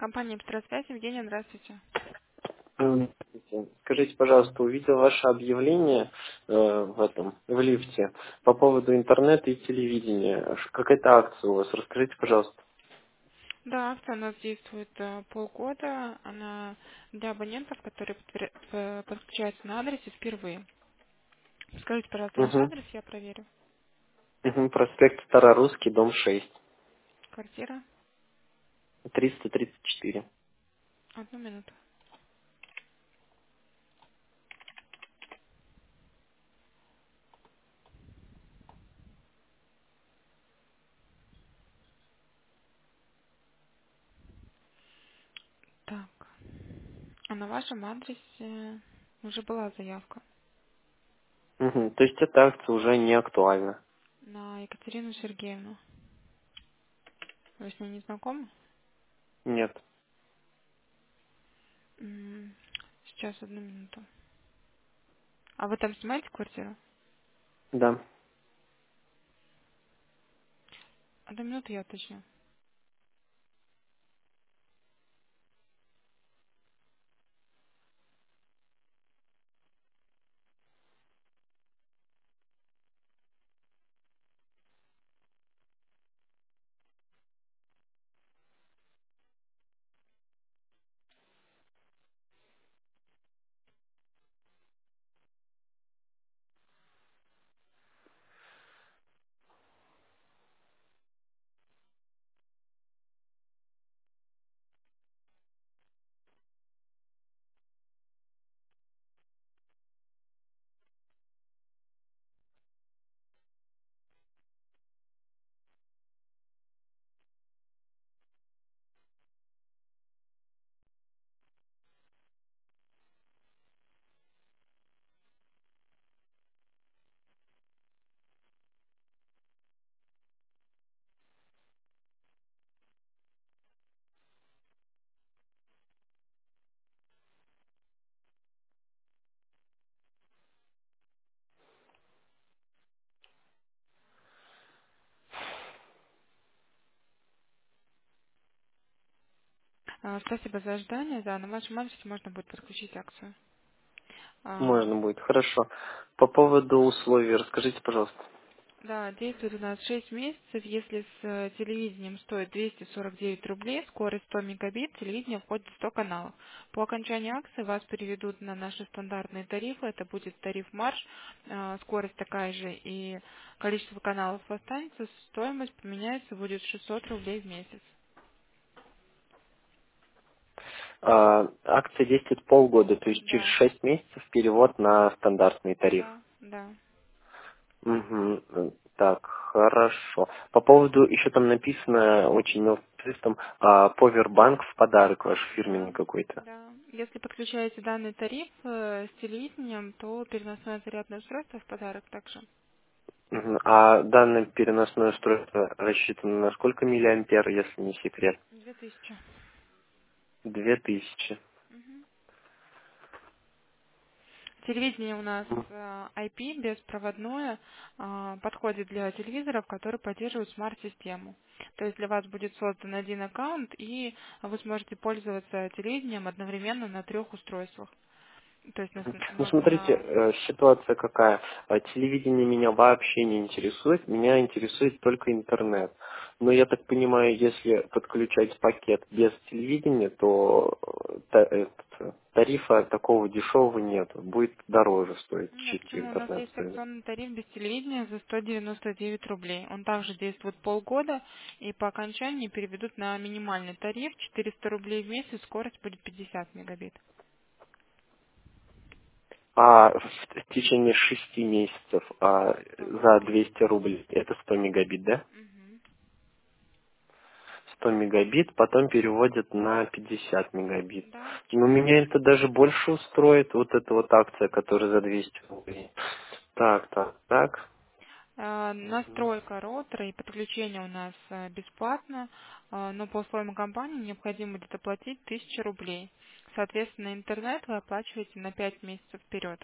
Компания «Петросвязь». Евгения, здравствуйте. Здравствуйте. Скажите, пожалуйста, увидел ваше объявление в лифте по поводу интернета и телевидения. Какая-то акция у вас? Расскажите, пожалуйста. Да, акция у нас действует полгода. Она для абонентов, которые подключаются на адресе впервые. Скажите, пожалуйста, ваш Угу. адрес, я проверю. Угу. Проспект Старорусский, дом 6, Квартира. 334. Одну минуту. Так, а на вашем адресе уже была заявка Угу. То есть эта акция уже не актуальна? на Екатерину Сергеевну. Вы с ней не знакомы? Нет. Сейчас, одну минуту. А вы там снимаете квартиру? Да. Одну минуту, я уточню. Спасибо за ожидание. Да, на вашем адресе можно будет подключить акцию. А, Можно будет. Хорошо. По поводу условий расскажите, пожалуйста. Да, действует у нас 6 месяцев. Если с телевидением стоит 249 рублей, скорость 100 мегабит, телевидение входит в 100 каналов. По окончании акции вас переведут на наши стандартные тарифы. Это будет тариф марш, скорость такая же и количество каналов останется. Стоимость поменяется, будет 600 рублей в месяц. Акция действует полгода, то есть через Да, 6 месяцев перевод на стандартный тариф. да, да. Мгм. Так, хорошо. По поводу, еще там написано очень мелким шрифтом, Powerbank в подарок ваш Да, фирменный какой-то. да. Если подключаете данный тариф с телевидением, то переносное зарядное устройство в подарок также. Мгм. А данное переносное устройство рассчитано на сколько миллиампер, если не секрет? 2000. 2000. Мгм. Телевидение у нас М. IP беспроводное, подходит для телевизоров, которые поддерживают смарт-систему. То есть для вас будет создан один аккаунт, и вы сможете пользоваться телевидением одновременно на 3 устройствах. То есть Ну, смотрите, можно... ситуация какая. Телевидение меня вообще не интересует, меня интересует только интернет. Но я так понимаю, если подключать пакет без телевидения, то тарифа такого дешевого нет. Будет дороже стоить Нет, чистый почему? У нас интернет. есть акционный тариф без телевидения за 199 рублей. Он также действует полгода, и по окончании переведут на минимальный тариф 400 рублей в месяц, скорость будет 50 мегабит. А в течение 6 месяцев за Рублей. 200 рублей это 100 мегабит, да? Мгм. 100 мегабит, потом переводят на 50 мегабит. Да. Но меня это даже больше устроит, вот эта вот акция, которая за 200 рублей. Так, так, так. Настройка роутера и подключение у нас бесплатно, но по условиям компании необходимо будет оплатить 1000 рублей. Соответственно, интернет вы оплачиваете на 5 месяцев вперед.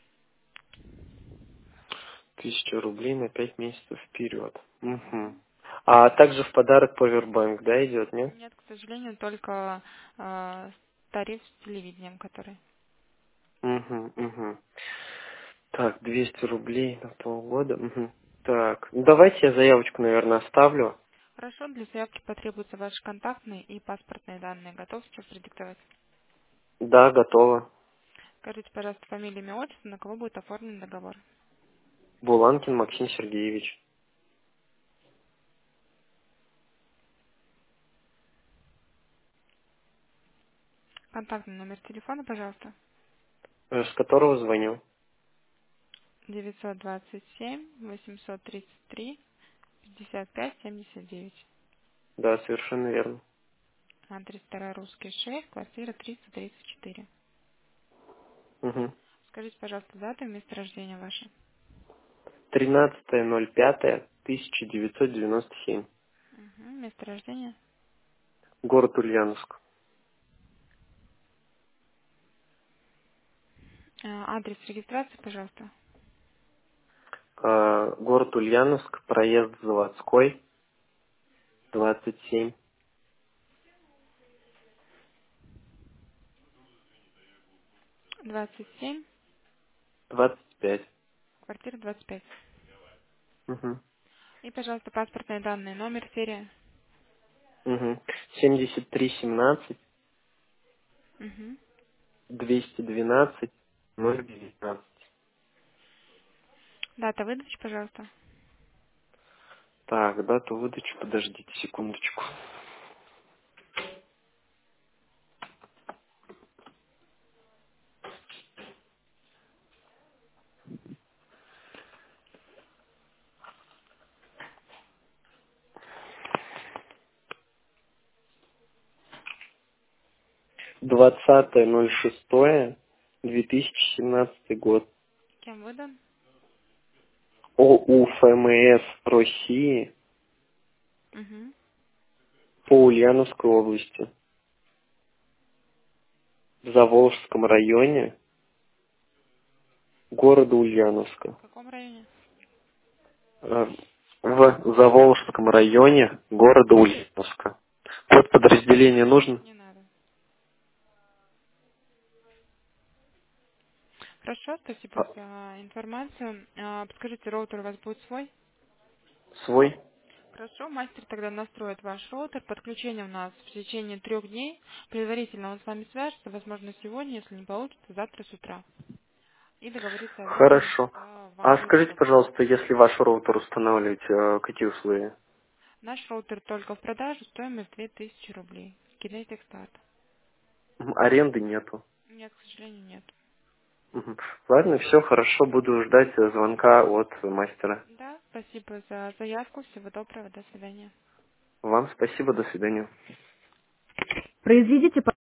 1000 рублей на 5 месяцев вперед. Угу. Мгм. А также в подарок Powerbank, да, идет, нет? Нет, к сожалению, только тариф с телевидением, который. Угу, угу. Так, 200 рублей на полгода. Угу. Так, ну давайте я заявочку, наверное, оставлю. Хорошо, для заявки потребуются ваши контактные и паспортные данные. Готов сейчас продиктовать? Да, готово. Скажите, пожалуйста, фамилию, имя, отчество, на кого будет оформлен договор. Буланкин Максим Сергеевич. Контактный номер телефона, пожалуйста. С которого звоню. 927-833-55-79. Да, совершенно верно. Адрес 2 Русский 6, квартира 334. Угу. Скажите, пожалуйста, дату и место рождения ваше. 13.05.1997. Угу, место рождения. Город Ульяновск. Адрес регистрации, пожалуйста. Город Ульяновск, проезд Заводской, 27, 27, 25. квартира 25. Угу. И, пожалуйста, паспортные данные, номер, серия. Угу. 7317 Угу. 212 019. Дата выдачи, пожалуйста. Так, дату выдачи, подождите секундочку. 20.06.2017 год. Кем выдан? ОУ ФМС России Угу. по Ульяновской области, в Заволжском районе города Ульяновска. В каком районе? Э, В Заволжском районе города Ульяновска. Код подразделения нужен? Не надо. Хорошо, спасибо А, за информацию. Подскажите, роутер у вас будет свой? Свой? Хорошо, мастер тогда настроит ваш роутер. Подключение у нас в течение 3 дней. Предварительно он с вами свяжется, возможно, сегодня, если не получится, завтра с утра. И договориться о времени, Хорошо. когда вам А будет скажите, удобно. пожалуйста, если ваш роутер устанавливать, какие условия? Наш роутер только в продаже, стоимость 2000 рублей. Kinetic Start. Аренды нету. Нет, к сожалению, нет. Мгм. Ладно, все хорошо, буду ждать звонка от мастера. Да, спасибо за заявку. Всего доброго, до свидания. Вам спасибо, до свидания. Произведите